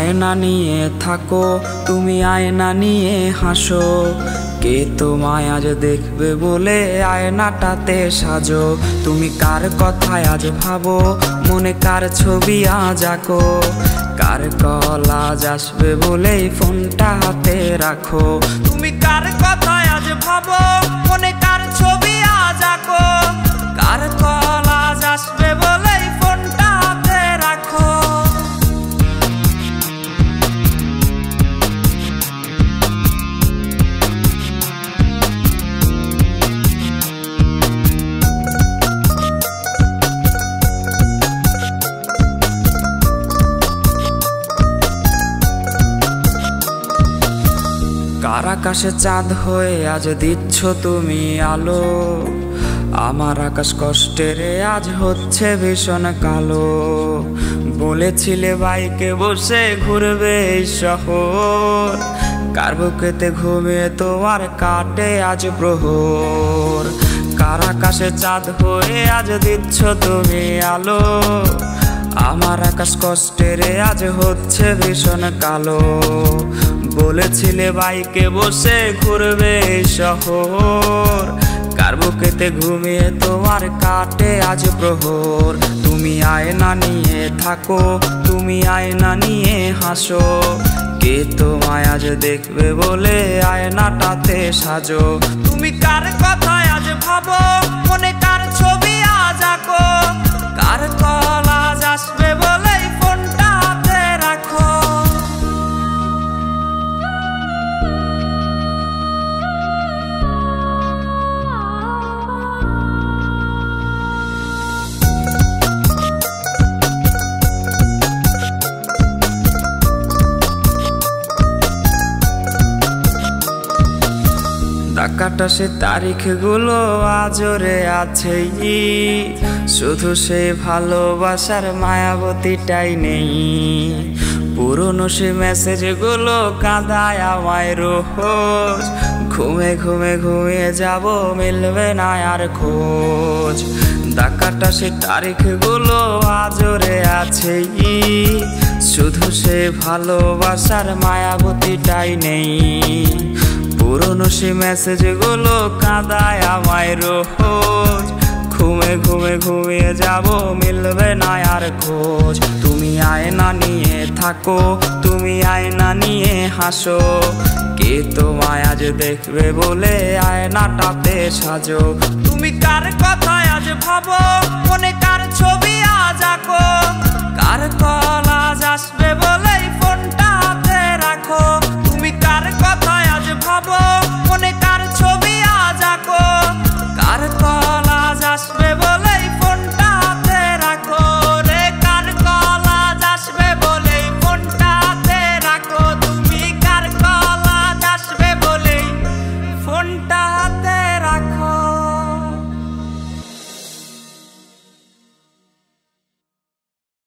আয়না নিয়ে থাকো, তুমি আয়না নিয়ে হাসো। কে তোমায় আজ দেখবে বলে আয়নাটাতে সাজো। তুমি কার কথায় আজ ভাবো, মনে কার ছবি আজ আঁকো। কার কল আজ আসবে বলেই ফোনটা হাতে রাখো। তুমি কার কথায় আজ ভাবো, মনে কার ছবি আজ আঁকো। কার কল আজ আসবে বলেই ফোনটা হাতে রাখো। কার আকাশে চাঁদ হয়ে আজ দিচ্ছ তুমি আলো। আমার আকাশ কষ্টের আজ হচ্ছে ভীষণ কালো। বলেছিলে বাইকে বসে ঘুরবে এই শহর, কার বুকেতে ঘুমিয়ে তোমার কাটে আজ প্রহর। কার আকাশে চাঁদ হয়ে আজ দিচ্ছ তুমি আলো। আমার আকাশ কষ্টের আজ হচ্ছে ভীষণ কালো। বলেছিলে বাইকে বসে ঘুরবে শহর, কার বুকেতে ঘুমিয়ে তোমার কাটে আজ প্রহর। তুমি আয়না নিয়ে থাকো, তুমি আয়না নিয়ে হাসো। কে তোমায় আজ দেখবে বলে আয়নাটাতে সাজো। তুমি কার কথায় আজ ভাবো, মনে কার ছবি আজ আঁকো। কার কল আজ আসবে বলেই ফোনটা হাতে রাখো। কাটা সে তারিখগুলো আজরে আছেই, শুধু সে ভালোবাসার মায়াবতীটাই নেই। পুরনো সে মেসেজগুলো কাঁদায় আমায় রোজ। ঘুমে ঘুমে ঘুমিয়ে যাব, মিলবে না আর খোঁজ। কাটা সে তারিখগুলো আজরে আছেই, শুধু সে ভালোবাসার মায়াবতীটাই নেই। পুরনো সে মেসেজগুলো কাঁদায় আমায় রোজ। ঘুমে ঘুমে ঘুমিয়ে যাব, মিলবে না আর খোঁজ। তুমি আয়না নিয়ে থাকো, তুমি আয়না নিয়ে হাসো। কে তোমায় আজ দেখবে বলে আয়নাটাতে সাজো। তুমি কার কথায় আজ ভাবো, মনে কার ছবি আজ আঁকো। কার কল আজ আসবে